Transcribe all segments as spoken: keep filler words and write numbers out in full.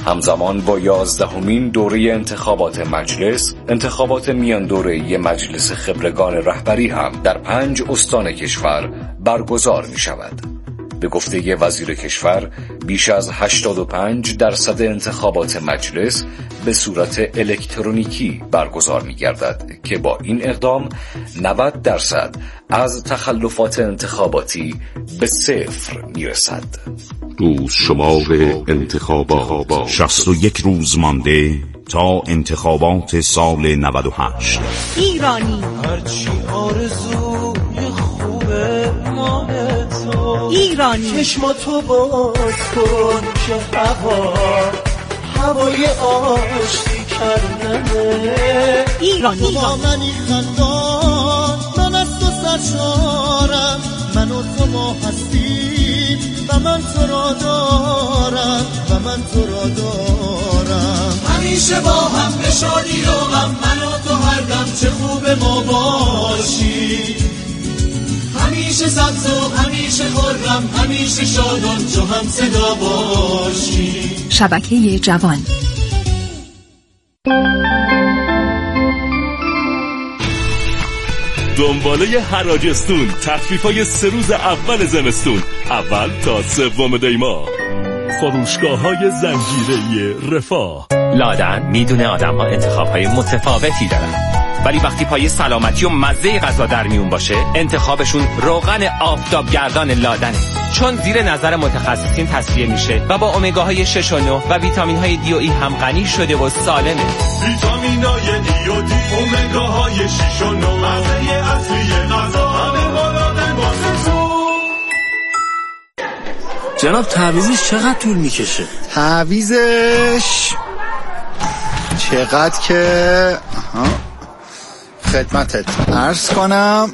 همزمان با یازدهمین دوره انتخابات مجلس، انتخابات میان دوره مجلس خبرگان رهبری هم در پنج استان کشور برگزار می شود. به گفته وزیر کشور، بیش از هشتاد و پنج درصد انتخابات مجلس به صورت الکترونیکی برگزار می گردد که با این اقدام نود درصد از تخلفات انتخاباتی به صفر می رسد. روز شمار انتخابات، شصت و یک روز مانده تا انتخابات سال نود و هشت. ایرانی هرچی آرزوی خوبه ماه تو، ایرانی چشماتو باز کن که هوا هوای آشتی کردنه. ایرانی با منی خندان، من از تو سرشارم، من و تو ما هستیم و من تو را دارم و من تو را دارم. همیشه با هم به شادی و غم، من و تو هر دم چه خوب ما باشی. همیشه سبز و همیشه خرم، همیشه شادان چو هم صدا باشی. شبکه جوان. دنباله حراجستون، تخفیف‌های سه روز اول زمستون، اول تا سوم دی ماه. فروشگاه‌های زنجیره‌ای رفاه. لادن میدونه آدم‌ها انتخاب‌های متفاوتی دارن، ولی وقتی پای سلامتی و مزه غذا در میون باشه، انتخابشون روغن آفتابگردان لادنه، چون زیر نظر متخصصین تصفیه میشه و با امگاهای شش و نه و ویتامین‌های دی و ای هم غنی شده و سالمه. ویتامین‌های دی و دی، امگاهای شش و نه، مزه اصلی غذا، همه با لادن واسه تو. جناب تعویضش چقدر طول میکشه؟ تعویضش چقدر که آها. خدمتت عرض کنم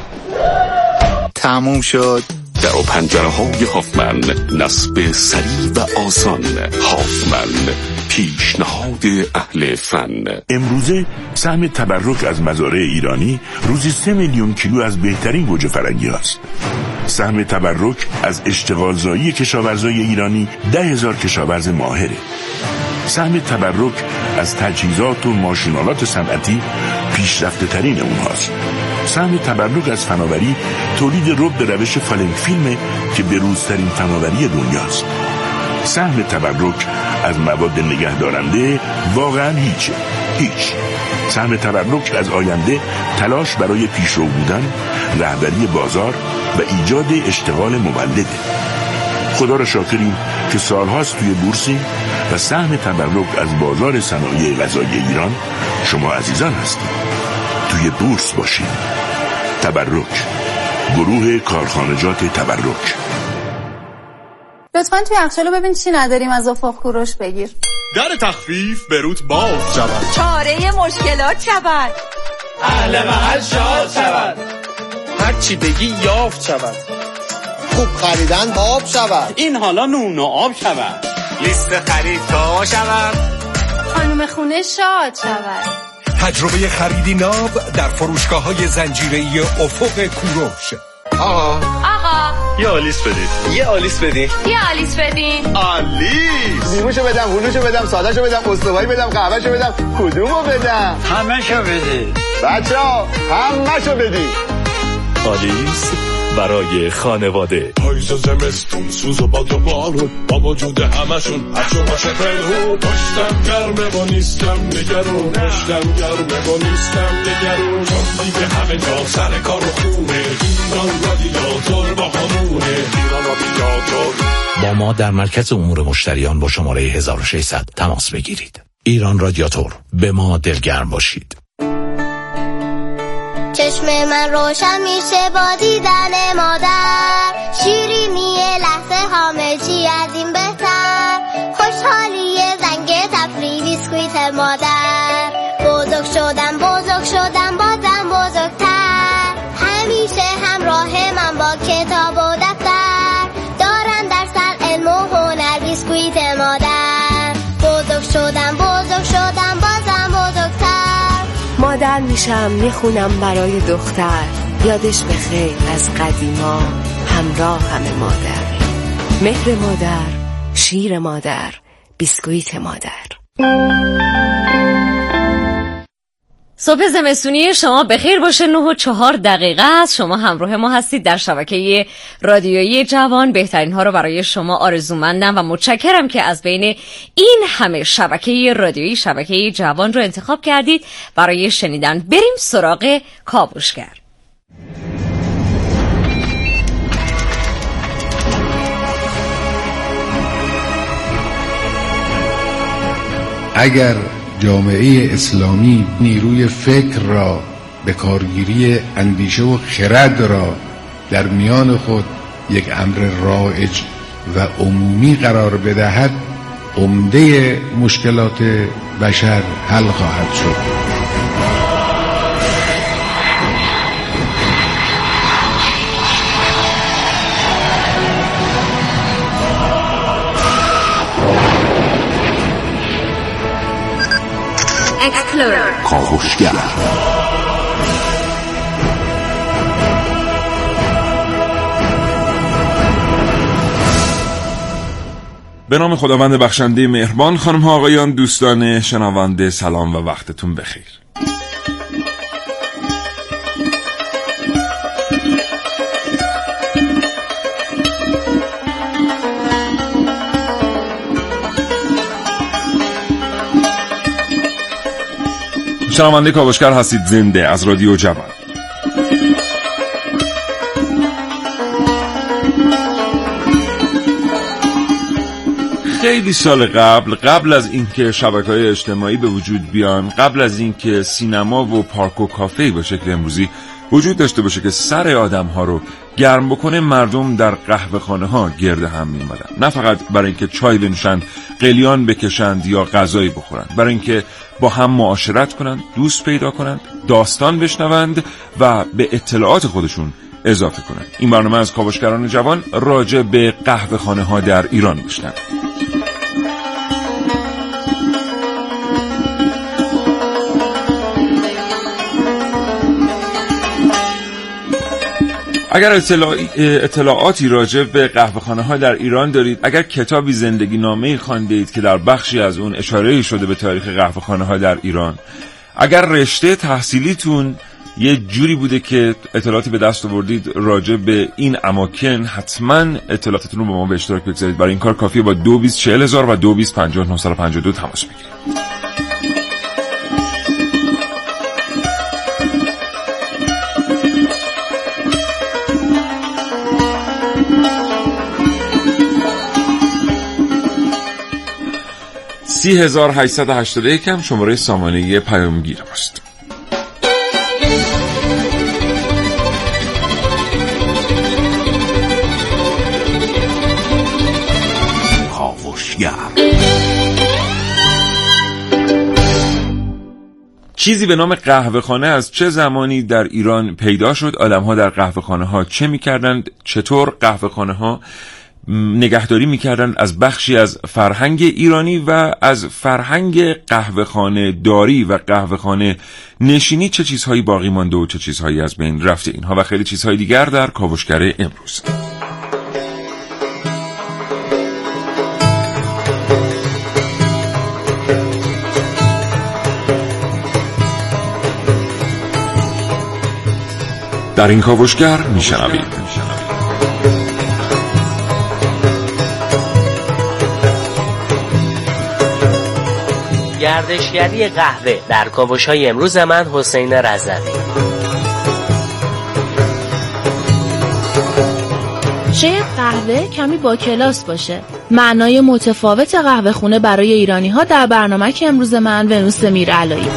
تموم شد. در و پنجره های هافمن، نصب سریع و آسان. هافمن، پیشنهاد اهل فن. امروزه سهم تبرک از مزارع ایرانی روزی سه میلیون کیلو از بهترین گوجه فرنگی هست. سهم تبرک از اشتغالزایی کشاورزای ایرانی ده هزار کشاورز ماهره. سهم تبرک از تجهیزات و ماشینالات صنعتی پیشرفته ترین اونهاست. سهم تبرک از فناوری تولید رب به روش فالنگ فیلمه که بروزترین فناوری دنیاست. سهم تبرک از مواد نگهدارنده واقعا هیچه، هیچ. سهم تبرک از آینده تلاش برای پیشرو بودن، رهبری بازار و ایجاد اشتغال مولده. خدا را شاکریم که سالهاست توی بورسیم و سهم تبرک از بازار صنایع غذایی ایران شما عزیزان هستید. توی بورس باشید. تبرک، گروه کارخانجات تبرک. لطفاً توی یخچالو ببین چی نداریم از افق کوروش بگیر. در تخفیف بروت باز شود، چاره مشکلات شود، اهل محل شاد شود، هرچی بگی یافت شود، خوب خریدن آب شود، این حالا نون و آب شود، لیست خرید تا شود، خانم خونه شاد شود. تجربه خریدی ناب در فروشگاه‌های زنجیره‌ای افق کوروش. آقا آقا یه آلیس بدید، یه آلیس بدید، یه آلیس بدین. آلیس. نیموشو بدم، هلوشو بدم، سادهشو بدم، استوایی بدم، قهوهشو بدم، کدومو بدم؟ همه‌شو بده. بچه‌ها همه‌شو بدید. آلیس برای خانواده. پاییز و زمستون، سوز و باد و بارون، با وجود همشون هرچو باشه پنهون. پشتم گرمه و نیستم نگرون، پشتم گرمه و نیستم نگرون، چون دیگه همه جا سر کار و خونه. ایران رادیاتور با همونه، ایران رادیاتور. با ما در مرکز امور مشتریان با شماره هزار و ششصد تماس بگیرید. ایران رادیاتور، به ما دلگرم باشید. چشم من روشن میشه با دیدن مادر، شیرینی لحظه همه چی از این بهتر، خوشحالی زنگ تفریح بیسکویت مادر. بزرگ شدم بزرگ شدم بازم بزرگتر، همیشه همراه من با کتاب و دفتر، دارن در سر علم و هنر بیسکویت مادر. بزرگ شدم بزرگ شدم بازم بزرگتر، مادر میشم میخونم برای دختر، یادش بخیر از قدیما، همراه همه مادر. مهر مادر، شیر مادر، بیسکویت مادر. صبح زمستونی شما بخیر باشه. نه و چهار دقیقه است. شما همراه ما هستید در شبکه رادیویی جوان. بهترین ها رو برای شما آرزومندم و متشکرم که از بین این همه شبکه رادیویی شبکه جوان رو انتخاب کردید برای شنیدن. بریم سراغ کاوشگر. اگر جامعه اسلامی نیروی فکر را به کارگیری اندیشه و خرد را در میان خود یک امر رایج و عمومی قرار بدهد، عمده مشکلات بشر حل خواهد شد. کاوشگر. به نام خداوند بخشنده مهربان. خانم ها آقایان دوستان شنونده سلام و وقتتون بخیر. شنونده کاوشگر هستید زنده از رادیو جوان. خیلی سال قبل قبل از اینکه شبکه‌های اجتماعی به وجود بیان، قبل از اینکه سینما و پارک و کافه به شکل امروزی وجود داشته باشه که سر آدم‌ها رو گرم بکنه، مردم در قهوه‌خانه‌ها گرد هم می‌اومدن. نه فقط برای اینکه چای بنوشند، قلیان بکشند یا غذایی بخورند، برای اینکه با هم معاشرت کنند، دوست پیدا کنند، داستان بشنوند و به اطلاعات خودشون اضافه کنند. این برنامه از کاوشگران جوان راجع به قهوه‌خانه‌ها در ایران می‌شنوید. اگر اطلاعاتی راجع به قهوه‌خانه‌ها در ایران دارید، اگر کتابی زندگی نامه‌ای خواندید که در بخشی از اون اشاره شده به تاریخ قهوه‌خانه‌ها در ایران، اگر رشته تحصیلیتون یه جوری بوده که اطلاعاتی به دست آوردید راجع به این اماکن، حتما اطلاعاتتون رو با ما به اشتراک بگذارید. برای این کار کافیه با دو بیست چهل هزار و دو بیست پنجاه نهصد و پنجاه و دو تماس بگیرید. سی هزار هشتصد و هشتاد و یک هم شماره سامانه پیامگیر ماست. کاوشگر. چیزی به نام قهوه‌خانه از چه زمانی در ایران پیدا شد؟ آدم‌ها در قهوه‌خانه‌ها چه می‌کردند؟ چطور قهوه‌خانه‌ها نگهداری می‌کردند از بخشی از فرهنگ ایرانی و از فرهنگ قهوه‌خانه داری و قهوه‌خانه نشینی چه چیزهایی باقی مانده و چه چیزهایی از بین رفته؟ اینها و خیلی چیزهای دیگر در کاوشگر امروز. در این کاوشگر میشنوید گردشگری قهوه در کاوش‌های امروز من حسین رضوی. شاید قهوه کمی با کلاس باشه. معنای متفاوت قهوه خونه برای ایرانی ها در برنامه که امروز من ونوس میرعلایی.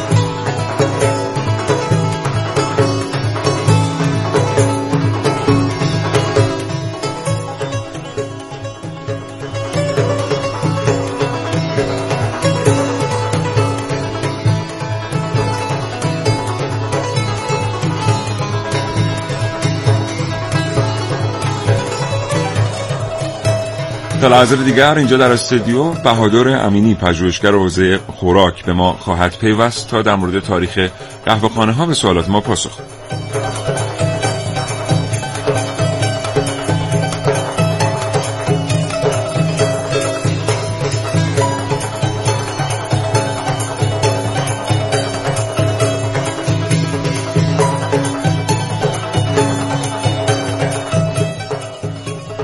تا لحظه دیگر اینجا در استودیو بهادر امینی پژوهشگر حوزه خوراک به ما خواهد پیوست تا در مورد تاریخ قهوه‌خانه ها به سوالات ما پاسخ بدهد.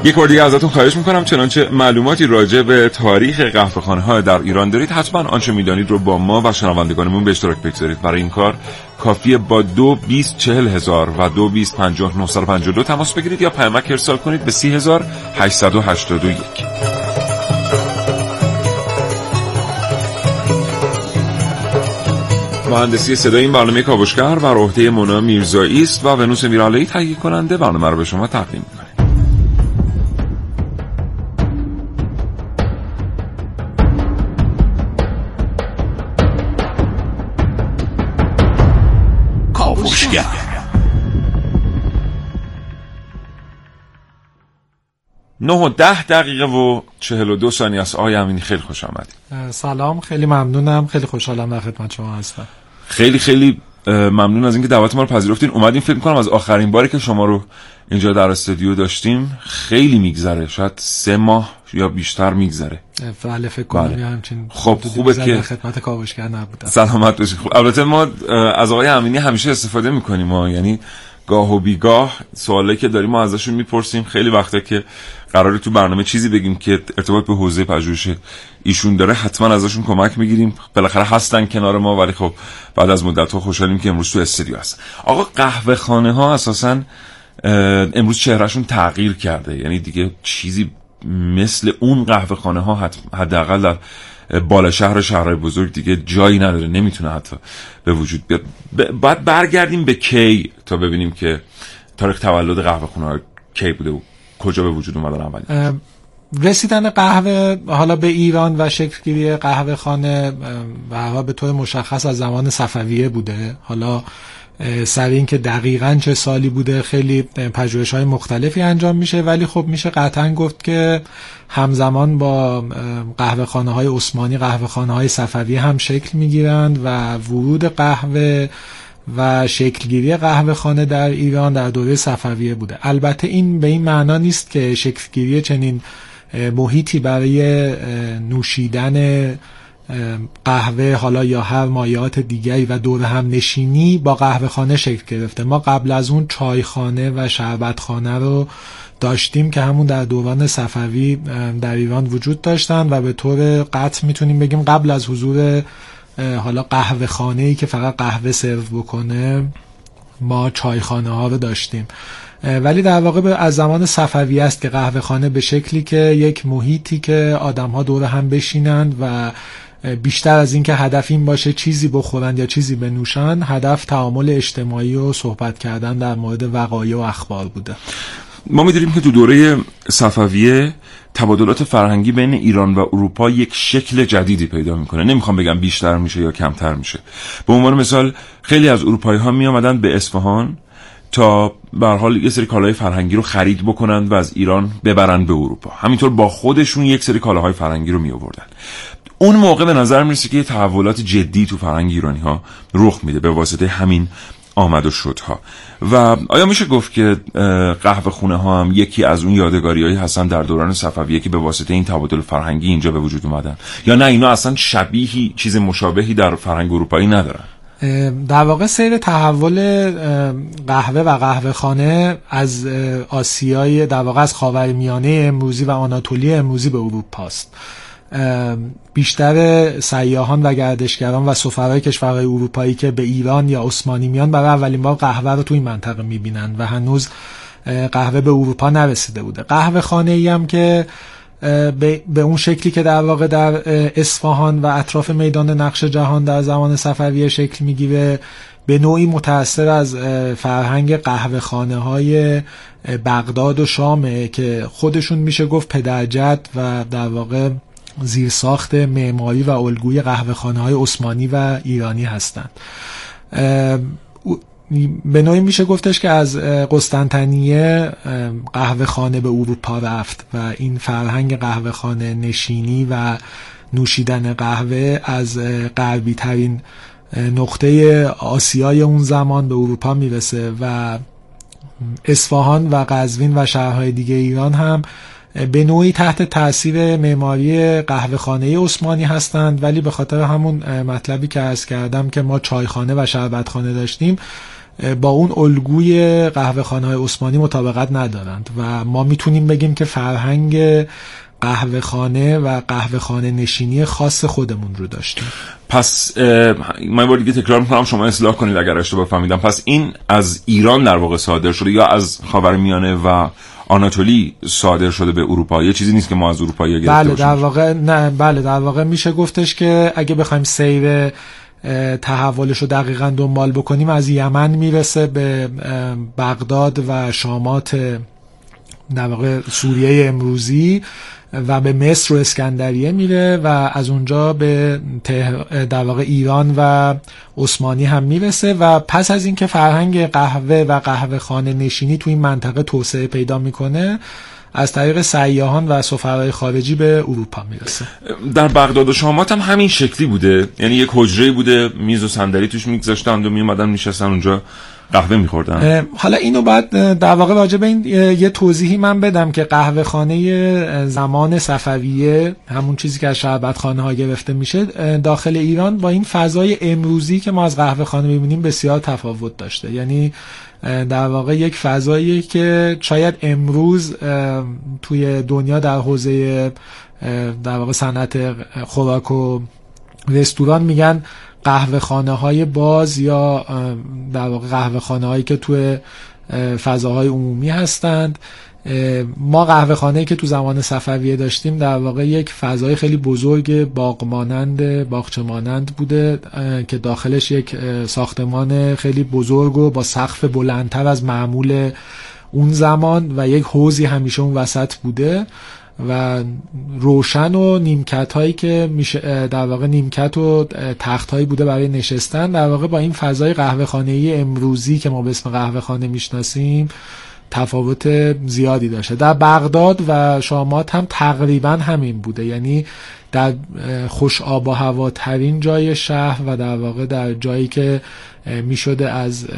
یک بار دیگه ازتون خواهش میکنم چنانچه معلوماتی راجع به تاریخ قهوه‌خانه‌ها در ایران دارید حتما آنچه میدانید رو با ما و شنوندگانمون به اشتراک بگذارید. برای این کار کافیه با دو بیست چهل هزار و دو بیست پنجاه نهصد و پنجاه و دو تماس بگیرید یا پیامک ارسال کنید به سی هزار هشتصد و هشتاد و یک. مهندسی صدای این برنامه کاوشگر بر عهده مونا میرزایی است و ونوس میرعلایی تهیه کننده برنامه رو به شما تقدیم می‌کنه. کاوشگر نه و ده دقیقه و چهل و دو ثانیه است. آقای امینی خیلی خوش آمدید. سلام، خیلی ممنونم، خیلی خوشحالم در خدمت شما هستم. خیلی خیلی ممنون از اینکه دعوت ما رو پذیرفتین. اومدیم فکر می‌کنم از آخرین باری که شما رو اینجا در استودیو داشتیم خیلی میگذره، شاید سه ماه یا بیشتر میگذره. بله فکر کنم بله. همچین خب خوبه که خدمت کاوشگر نبودم. سلامت باشید. خب البته ما از آقای امینی همیشه استفاده می‌کنیم، ما یعنی گاه و بیگاه سوالایی که داریم ما ازشون میپرسیم. خیلی وقته که قراره تو برنامه چیزی بگیم که ارتباط به حوزه پژوهش ایشون داره حتما ازشون کمک میگیریم. بالاخره هستن کنار ما، ولی خب بعد از مدت‌ها خوشحالیم که امروز تو استودیو هست. آقا قهوه خانه ها اساساً امروز چهرهشون تغییر کرده، یعنی دیگه چیزی مثل اون قهوه خانه ها حداقل در بالا شهر و شهرهای بزرگ دیگه جایی نداره، نمیتونه حتی به وجود بیاد. بعد برگردیم به کی تا ببینیم که تاریخ تولد قهوه خونه ها کی بوده و کجا به وجود اومدن اولین رسیدن قهوه حالا به ایران و شکلگیری قهوه خانه و به طور مشخص از زمان صفویه بوده. حالا سر این که دقیقاً چه سالی بوده خیلی پژوهش‌های مختلفی انجام میشه، ولی خب میشه قطعاً گفت که همزمان با قهوه‌خانه‌های عثمانی قهوه‌خانه‌های صفویه هم شکل میگیرند و ورود قهوه و شکلگیری قهوه خانه در ایران در دوره صفویه بوده. البته این به این معنا نیست که شکلگیری چنین محیطی برای نوشیدن قهوه حالا یا هر مایعات دیگری و دور هم نشینی با قهوه خانه شکل گرفته. ما قبل از اون چایخانه و شربت خانه رو داشتیم که همون در دوران صفوی در ایران وجود داشتن و به طور قطع میتونیم بگیم قبل از حضور حالا قهوه خانه‌ای که فقط قهوه سرو بکنه ما چایخانه ها رو داشتیم. ولی در واقع از زمان صفوی است که قهوه خانه به شکلی که یک محیطی که آدم ها دور هم بشینند و بیشتر از این که هدف این باشه چیزی بخورند یا چیزی بنوشند، هدف تعامل اجتماعی و صحبت کردن در مورد وقایع و اخبار بوده. ما می‌دونیم که تو دوره صفویه تبادلات فرهنگی بین ایران و اروپا یک شکل جدیدی پیدا میکنه. نمیخوام بگم بیشتر میشه یا کمتر میشه. به عنوان مثال خیلی از اروپایی ها می آمدن به اصفهان تا به هر حال یک سری کالاهای فرهنگی رو خرید بکنن و از ایران ببرن به اروپا. همینطور با خودشون یک سری کالاهای فرهنگی رو می آوردن. اون موقع به نظر میرسه که تحولات جدی تو فرهنگ ایرانی ها رخ میده به واسطه همین آمد و شدها. و آیا میشه گفت که قهوه خونه ها هم یکی از اون یادگاریایی هستن در دوران صفویه که به واسطه این تبادل فرهنگی اینجا به وجود اومدن، یا نه اینا اصلا شبیهی چیز مشابهی در فرهنگ اروپایی ندارن؟ در واقع سیر تحول قهوه و قهوه خانه از آسیای در واقع از خاورمیانه امروزی و آناتولی امروزی به اروپا است. بیشتر سیاحان و گردشگران و سفرای کشورهای اروپایی که به ایران یا عثمانی میان برای اولین بار قهوه رو تو این منطقه میبینن و هنوز قهوه به اروپا نرسیده بوده. قهوه خانه‌ای هم که به اون شکلی که در واقع در اصفهان و اطراف میدان نقش جهان در زمان صفویه شکل میگیره به نوعی متأثر از فرهنگ قهوه خانه های بغداد و شامه که خودشون میشه گفت پدرجد و در واقع زیرساخت معماری و الگوی قهوه خانه های عثمانی و ایرانی هستند. به نوعی میشه گفتش که از قسطنطنیه قهوه خانه به اروپا رفت و این فرهنگ قهوه خانه نشینی و نوشیدن قهوه از غربی ترین نقطه آسیای اون زمان به اروپا میرسه و اصفهان و قزوین و شهرهای دیگه ایران هم به نوعی تحت تاثیر معماری قهوه خانه عثمانی هستند، ولی به خاطر همون مطلبی که عرض کردم که ما چایخانه و شربتخانه داشتیم با اون الگوی قهوه‌خانه‌های عثمانی مطابقت ندارند و ما میتونیم بگیم که فرهنگ قهوه خانه و قهوه خانه نشینی خاص خودمون رو داشتیم. پس من بار دیگه تکرار میکنم، شما اصلاح کنید اگر اشتباه فهمیدم. پس این از ایران در واقع صادر شده یا از خاورمیانه و آناتولی صادر شده به اروپا؟ یه چیزی نیست که ما از اروپا گرفته بله باشیم. در واقع نه بله در واقع میشه گفتش که اگه بخوایم سیر تحولش رو دقیقاً دنبال بکنیم، از یمن میرسه به بغداد و شامات در واقع سوریه امروزی و به مصر و اسکندریه میره و از اونجا به در واقع ایران و عثمانی هم میرسه و پس از اینکه فرهنگ قهوه و قهوه خانه نشینی تو این منطقه توسعه پیدا میکنه، از طریق سیاحان و سفرهای خارجی به اروپا میرسه. در بغداد و شامات هم همین شکلی بوده؟ یعنی یک حجره بوده، میز و صندلی توش میگذاشتن و میومدن میشستن اونجا قهوه میخوردن؟ حالا اینو بعد در واقع راجع به این یه توضیحی من بدم که قهوه خانه زمان صفویه، همون چیزی که از شربت خانه ها گرفته میشه، داخل ایران با این فضای امروزی که ما از قهوه خانه میبینیم بسیار تفاوت داشته. یعنی در واقع یک فضایی که شاید امروز توی دنیا در حوزه در واقع صنعت خوراک و رستوران میگن قهوه خانه های باز یا در واقع قهوه خانه هایی که توی فضاهای عمومی هستند. ما قهوه خانه‌ای که تو زمان صفویه داشتیم در واقع یک فضای خیلی بزرگ باغ مانند باغچه مانند بوده که داخلش یک ساختمان خیلی بزرگ و با سقف بلندتر از معمول اون زمان و یک حوضی همیشه اون وسط بوده و روشن و نیمکت هایی که میشه در واقع نیمکت و تخت هایی بوده برای نشستن. در واقع با این فضای قهوه خانه‌ای امروزی که ما به اسم قهوه خانه میشناسیم تفاوت زیادی داشته. در بغداد و شامات هم تقریبا همین بوده، یعنی در خوش آب و هوا ترین جای شهر و در واقع در جایی که می شده از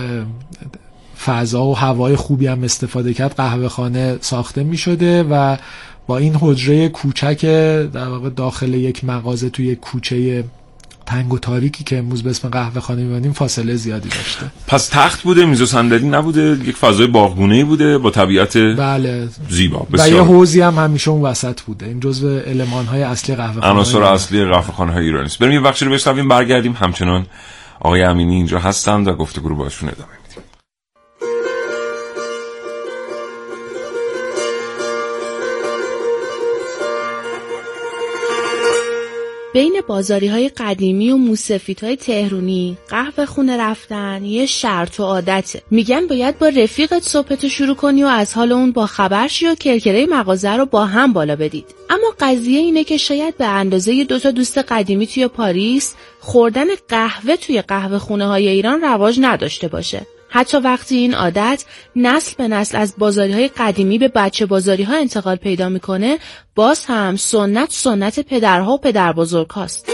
فضا و هوای خوبی هم استفاده کرد قهوه خانه ساخته می شده و با این حجره کوچک در واقع داخل یک مغازه توی یک کوچه تنگ و تاریکی که امروز به اسم قهوه خانه می‌بینیم فاصله زیادی داشته. پس تخت بوده، میز و صندلی نبوده، یک فضای باغگونه‌ای بوده با طبیعت بله زیبا بسیار. و یه حوضی هم همیشه اون وسط بوده. این جزو المان‌های اصلی قهوه خانه، عناصر اصلی قهوه خانه‌های ایرانی است. بریم یه بخشی رو بشنویم، برگردیم. همچنان آقای امینی اینجا هستند و گفتگو رو باهاشون ادامه میدیم. بین بازاری‌های قدیمی و موسفیدهای تهرونی قهوه خونه رفتن یه شرط و عادته. میگن باید با رفیقت صبحتو شروع کنی و از حال اون با خبر شی و کرکره مغازه رو با هم بالا بدید. اما قضیه اینه که شاید به اندازه دو تا دوست قدیمی توی پاریس خوردن قهوه توی قهوه خونه‌های ایران رواج نداشته باشه. حتی وقتی این عادت نسل به نسل از بازاری‌های قدیمی به بچه بازاری‌ها انتقال پیدا می‌کنه، باز هم سنت سنت پدرها و پدر بزرگ هاست.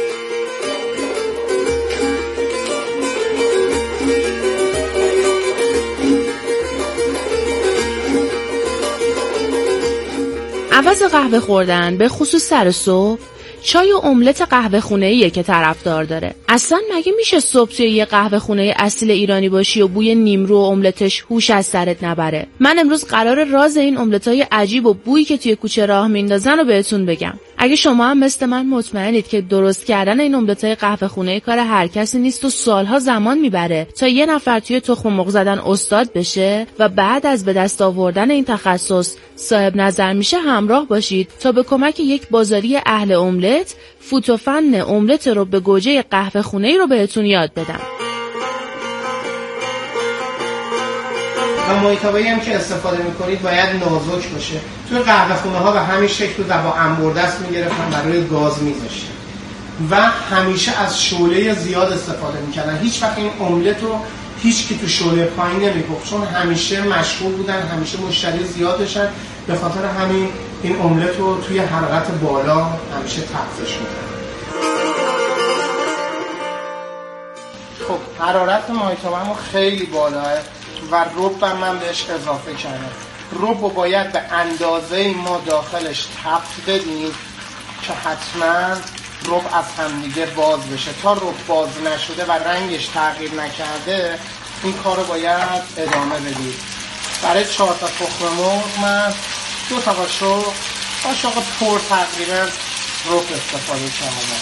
عوض قهوه خوردن به خصوص سر صبح، چای و املت قهوه خونه‌ایه که طرفدار داره. اصلا مگه میشه صبح توی یه قهوه خونه اصیل ایرانی باشی و بوی نیمرو و املتش هوش از سرت نبره؟ من امروز قرار راز این املت‌های عجیب و بویی که توی کوچه راه میندازن رو بهتون بگم. اگه شما هم مثل من مطمئنید که درست کردن این املت‌های قهوه خونه‌ای کار هر کسی نیست و سالها زمان میبره تا یه نفر توی تخم مرغ زدن استاد بشه و بعد از به دست آوردن این تخصص صاحب نظر میشه، همراه باشید تا به کمک یک بازاری اهل املت فوت و فن املت رو به گوجه قهوه خونه‌ای رو بهتون یاد بدم. و محیطابه‌ای هم که استفاده میکنید باید نازک باشه. توی قهوه خونه ها به همین شکل بود و با انبردست میگرفتن و روی گاز میذاشتن و همیشه از شعله زیاد استفاده میکردن. هیچ وقت این املت رو هیچ کی تو شعله پایین نمیپخت، چون همیشه مشغول بودن، همیشه مشتری زیاد داشتن. به خاطر همین این املت رو توی حرارت بالا همیشه تفزش میکنن. خب حرارت محیطابه‌مون خیلی بالاه و رب هم من بهش اضافه کردم. رب رو باید به اندازه ما داخلش تفت بدیم که حتما رب از همدیگه باز بشه. تا رب باز نشده و رنگش تغییر نکرده این کار رو باید ادامه بدید. برای چهار تا تخم مرغ من دو تا قاشق قاشق پر تقریبا رب استفاده کردم.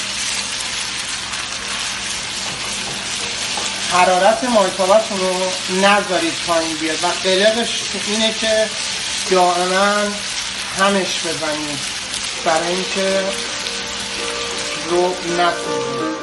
حرارت مایتابتون رو نذارید پایین بیاد و قلقش اینه که دائما همش بزنید برای اینکه رو نسوزید.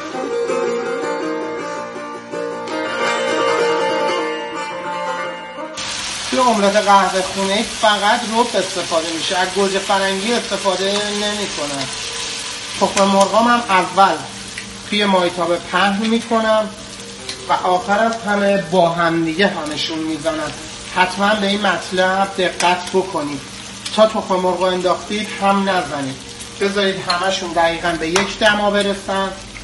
توی املت قهوه خونه فقط رب استفاده میشه، از گوجه فرنگی استفاده نمی کنم. تخم مرغام هم اول توی مایتابه پهن میکنم و آخر از همه با هم دیگه همشون میزنم. حتما به این مطلب دقت بکنید، تا تخم مرغ انداختید هم نزنید، بذارید همشون دقیقاً به یک دما برسن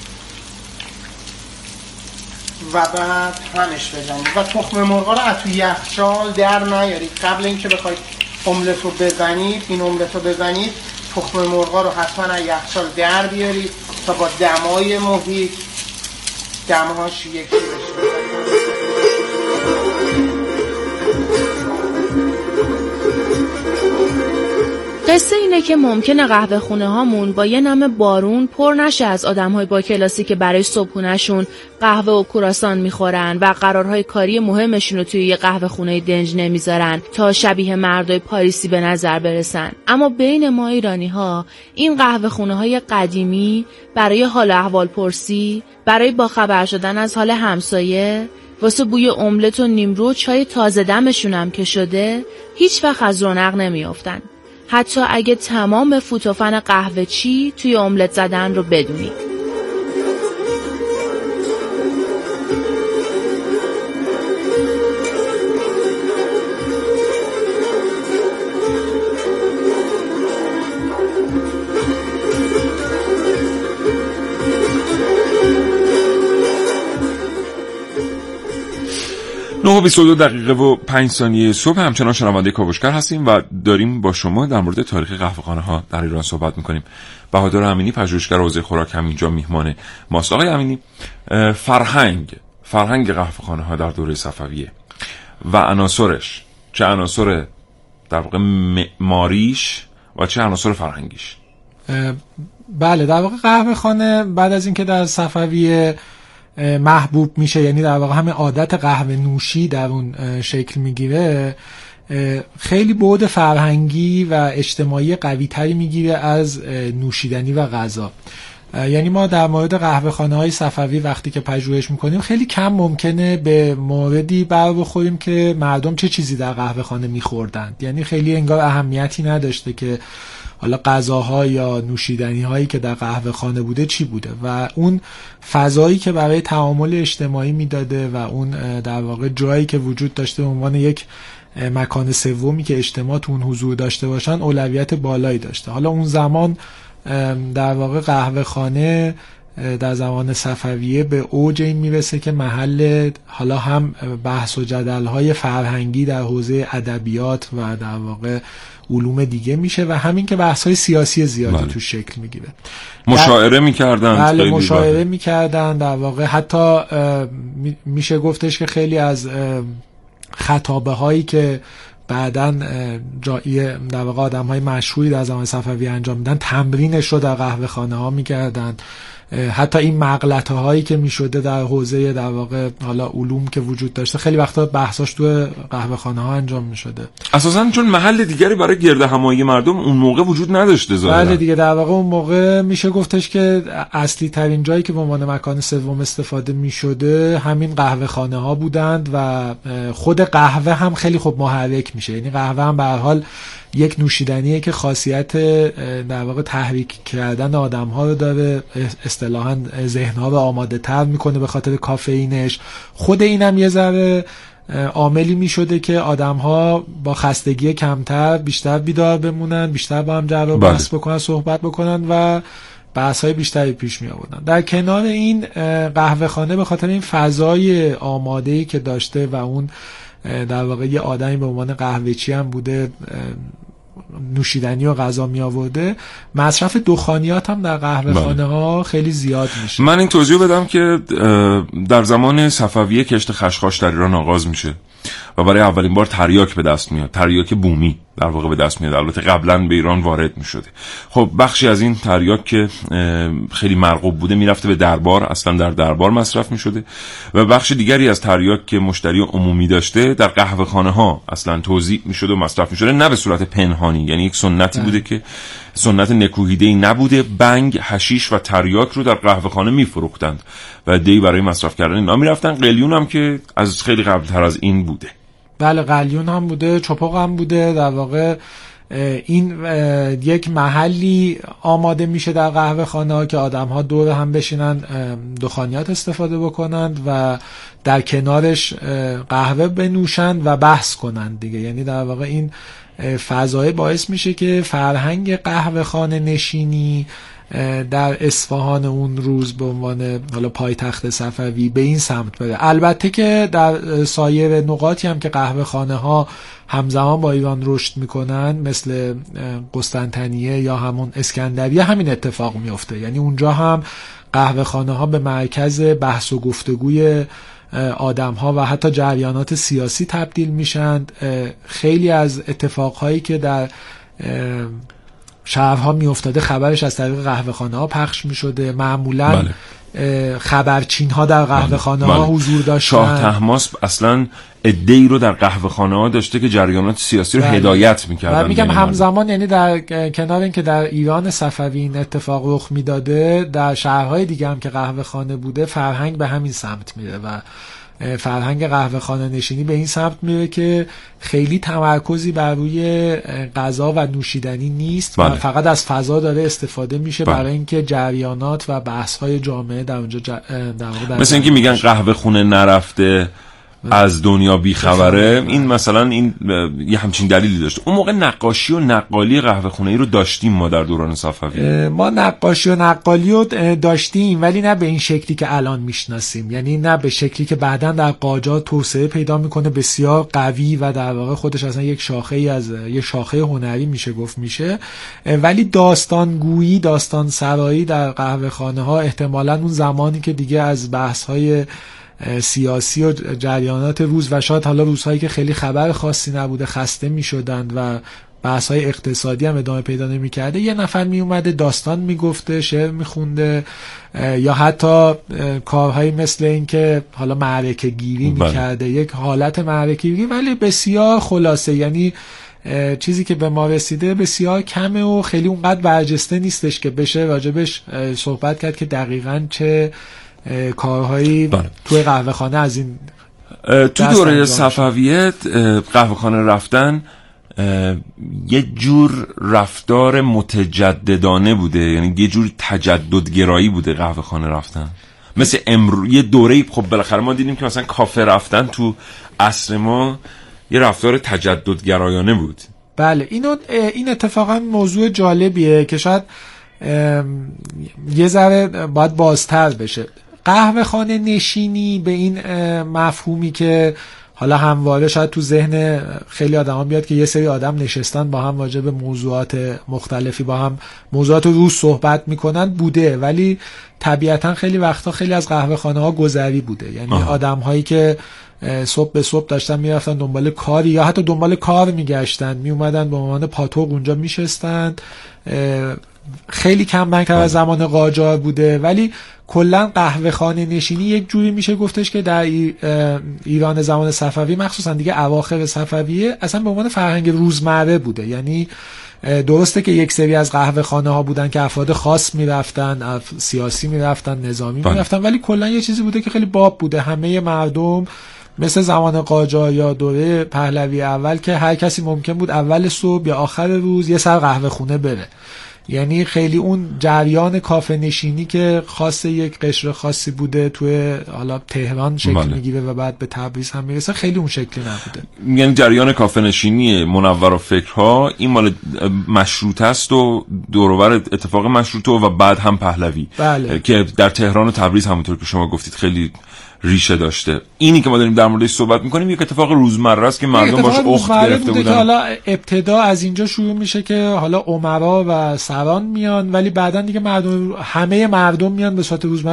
و بعد همش بزنید و تخم مرغ رو از توی یخچال در نیارید. قبل اینکه بخواید املت رو بزنید، این املت رو بزنید، تخم مرغ رو حتما از یخچال در بیارید تا با دمای محیط دمهاش یکی بشه. قصه اینه که ممکنه قهوه خونه هامون با یه نم بارون پر نشه از آدم‌های با کلاسی که برای صبحونه‌شون قهوه و کراسان میخورن و قرارهای کاری مهمشون رو توی یه قهوه خونه دنج نمیذارن تا شبیه مردای پاریسی به نظر برسن. اما بین ما ایرانی‌ها این قهوه خونه‌های قدیمی برای حال احوال پرسی، برای با خبر شدن از حال همسایه، واسه بوی املت و نیمرو و چای تازه دمشون هم که شده، هیچ وقت از رونق نمیافتن. حتی اگه تمام فوت و فن قهوه چی توی املت زدن رو بدونید. نه و بیست و دو دقیقه و پنج ثانیه صبح همچنان شنونده کاوشگر هستیم و داریم با شما در مورد تاریخ قهوه‌خانه ها در ایران صحبت میکنیم. بهادر امینی پژوهشگر حوزه خوراک هم اینجا میهمان ماست. آقای امینی، فرهنگ فرهنگ قهوه‌خانه ها در دوره صفویه و عناصرش، چه عناصر در واقع معماریش و چه عناصر فرهنگیش؟ بله، در واقع قهوه‌خانه بعد از اینکه در صفویه محبوب میشه، یعنی در واقع همه عادت قهوه نوشی در اون شکل میگیره، خیلی بعد فرهنگی و اجتماعی قوی تری میگیره از نوشیدنی و غذا. یعنی ما در مورد قهوه خانه های صفوی وقتی که پژوهش میکنیم خیلی کم ممکنه به موردی بر بخوریم که مردم چه چیزی در قهوه خانه میخوردند. یعنی خیلی انگار اهمیتی نداشته که حالا غذاها یا نوشیدنی هایی که در قهوه خانه بوده چی بوده و اون فضایی که برای تعامل اجتماعی میداده و اون در واقع جایی که وجود داشته به عنوان یک مکان سومی که اجتماع تو اون حضور داشته باشن اولویت بالایی داشته. حالا اون زمان در واقع قهوه خانه در زمان صفویه به اوج این میرسه که محل حالا هم بحث و جدل‌های فرهنگی در حوزه ادبیات و در واقع علوم دیگه میشه و همین که بحث‌های سیاسی زیادی بله. تو شکل میگیره. مشاعره میکردن. بله، مشاعره میکردن. در واقع حتی میشه گفتش که خیلی از خطابه هایی که بعدن جایی در واقع آدم‌های مشهوری در زمان صفوی انجام میدن تمرینش رو در قهوه خانه ها میکردن. حتی این مغلطه هایی که میشده در حوزه در واقع حالا علوم که وجود داشته خیلی وقتا بحثاش تو قهوه خانه ها انجام میشده، اساسا چون محل دیگری برای گرد همایی مردم اون موقع وجود نداشته. ظاهرا بله دیگه، در واقع اون موقع میشه گفتش که اصلی ترین جایی که به عنوان مکان سوم استفاده میشده همین قهوه خانه ها بودند و خود قهوه هم خیلی خوب محرک میشه. یعنی قهوه هم به هر حال یک نوشیدنیه که خاصیت در واقع تحریک کردن آدم ها رو داره، اصطلاحاً ذهن ها رو آماده تر میکنه به خاطر کافئینش. خود اینم یه ذره عاملی میشده که آدم ها با خستگی کمتر بیشتر بیدار بمونن، بیشتر با هم جر و بحث بکنن، صحبت بکنن و بحث های بیشتری پیش می آوردن. در کنار این قهوه خانه به خاطر این فضای آماده‌ای که داشته و اون در واقع یه آدمی به عنوان قهوه‌چی هم بوده، نوشیدنی و غذا می آورده، مصرف دخانیات هم در قهوه خانه ها خیلی زیاد میشه. من این توضیح بدم که در زمان صفویه کشت خشخاش در ایران آغاز میشه و برای اولین بار تریاک به دست میاد، تریاک بومی در واقع به دست میاد. البته قبلا به ایران وارد میشده. خب بخشی از این تریاک که خیلی مرغوب بوده میرفته به دربار، اصلا در دربار مصرف میشده، و بخش دیگری از تریاک که مشتری عمومی داشته در قهوه خانه ها اصلا توزیع میشده و مصرف میشده، نه به صورت پنهانی. یعنی یک سنتی بوده که سنت نکوهیده‌ای نبوده. بنگ، حشیش و تریاک رو در قهوه خانه میفروختند و دی برای مصرف کردن اینا میرفتن. قلیون هم که از خیلی قبلتر از این بوده. بله، قلیون هم بوده، چپق هم بوده. در واقع این یک محلی آماده میشه در قهوه خانه ها که آدم ها دور هم بشینن دخانیات استفاده بکنند و در کنارش قهوه بنوشند و بحث کنند دیگه. یعنی در واقع این فضای باعث میشه که فرهنگ قهوه خانه نشینی در اصفهان اون روز به عنوان حالا پایتخت صفوی به این سمت بره. البته که در سایر نقاطی هم که قهوه خانه ها همزمان با ایران رشد میکنن، مثل قسطنطنیه یا همون اسکندریه، همین اتفاق میفته. یعنی اونجا هم قهوه خانه ها به مرکز بحث و گفتگوی آدم ها و حتی جریانات سیاسی تبدیل میشند. خیلی از اتفاقهایی که در شهرها می افتاده خبرش از طریق قهوه خانه ها پخش می شده. معمولا بله. خبرچین ها در قهوه خانه ها بله. حضور داشتن. شاه طهماسب اصلا عده‌ای رو در قهوه خانه ها داشته که جریانات سیاسی رو بله. هدایت می‌کردن. و میگم همزمان، یعنی در کنار این که در ایران صفوی این اتفاق رخ میداده، در شهرهای دیگه هم که قهوه خانه بوده فرهنگ به همین سمت میره و فرهنگ قهوه خانه نشینی به این سمت میره که خیلی تمرکزی بر روی غذا و نوشیدنی نیست بله. و فقط از فضا داره استفاده میشه بله. برای اینکه جریانات و بحث‌های جامعه در اونجا ج... در مثل اینکه میگن قهوه خونه نرفته از دنیا بیخبره. این مثلا این یه همچین دلیلی داشت. اون موقع نقاشی و نقالی قهوه خونه ای رو داشتیم ما در دوران صفوی. ما نقاشی و نقالی رو داشتیم، ولی نه به این شکلی که الان میشناسیم. یعنی نه به شکلی که بعداً در قاجار توسعه پیدا میکنه، بسیار قوی و در واقع خودش اصلا یک شاخه ای از یک شاخه هنری میشه گفت میشه. ولی داستانگویی، داستان سرایی در قهوه خانه ها احتمالاً اون زمانی که دیگه از بحث های سیاسی و جریانات روز و شاید حالا روزهایی که خیلی خبر خاصی نبوده خسته می شدند و بحث‌های اقتصادی هم ادامه پیدا نمی کرده، یه نفر می اومده داستان می گفته، شعر می خونده، یا حتی کارهایی مثل این که حالا معرکه گیری می کرده، یک حالت معرکه گیری ولی بسیار خلاصه. یعنی چیزی که به ما رسیده بسیار کمه و خیلی اونقدر برجسته نیستش که بشه راجبش صحبت کرد که دقیقاً چه کارهایی بله. توی قهوه خانه از این تو دوره صفویه قهوه خانه رفتن یه جور رفتار متجددانه بوده، یعنی یه جور تجددگرایی بوده قهوه خانه رفتن. مثل امرو یه دوره‌ای خب بالاخره ما دیدیم که مثلا کافه رفتن تو عصر ما یه رفتار تجددگرایانه بود. بله، اینو این اتفاقا موضوع جالبیه که شاید یه ذره باید بازتر بشه. قهوه خانه نشینی به این مفهومی که حالا همواره شاید تو ذهن خیلی آدم ها بیاد که یه سری آدم نشستن با هم راجع به موضوعات مختلفی با هم موضوعات روز صحبت میکنن بوده، ولی طبیعتا خیلی وقتا خیلی از قهوه خانه ها گذری بوده. یعنی آدم هایی که صبح به صبح داشتن میرفتن دنبال کاری یا حتی دنبال کار میگشتن، میومدن به عنوان پاتوق اونجا میشستن. خیلی کم من که از زمان قاجار بوده، ولی کلا قهوه خانه نشینی یک جوری میشه گفتش که در ایران زمان صفوی مخصوصا دیگه اواخر صفویه اصلا به عنوان فرهنگ روزمره بوده. یعنی درسته که یک سری از قهوه خانه ها بودن که افراد خاص میرفتن، سیاسی میرفتن، نظامی میرفتن، ولی کلا یه چیزی بوده که خیلی باب بوده. همه مردم مثل زمان قاجار یا دوره پهلوی اول که هر کسی ممکن بود اول صبح یا آخر روز یه سر قهوه خونه بره. یعنی خیلی اون جریان کافه نشینی که خاص یک قشر خاصی بوده توی حالا تهران شکل بله. میگیره و بعد به تبریز هم میرسه، خیلی اون شکلی نبوده. یعنی جریان کافه نشینی منور و فکرها این مال مشروطه است و دور و بر اتفاق مشروطه و بعد هم پهلوی بله. که در تهران و تبریز همونطور که شما گفتید خیلی ریشه داشته. اینی که ما داریم در موردش صحبت میکنیم یک اتفاق روزمره است که مردم باش اخت گرفته بودن. که حالا ابتدا از اینجا شروع میشه که حالا امرا و سران میان، ولی بعدن دیگه مردم، همه مردم میان به صورت روزمره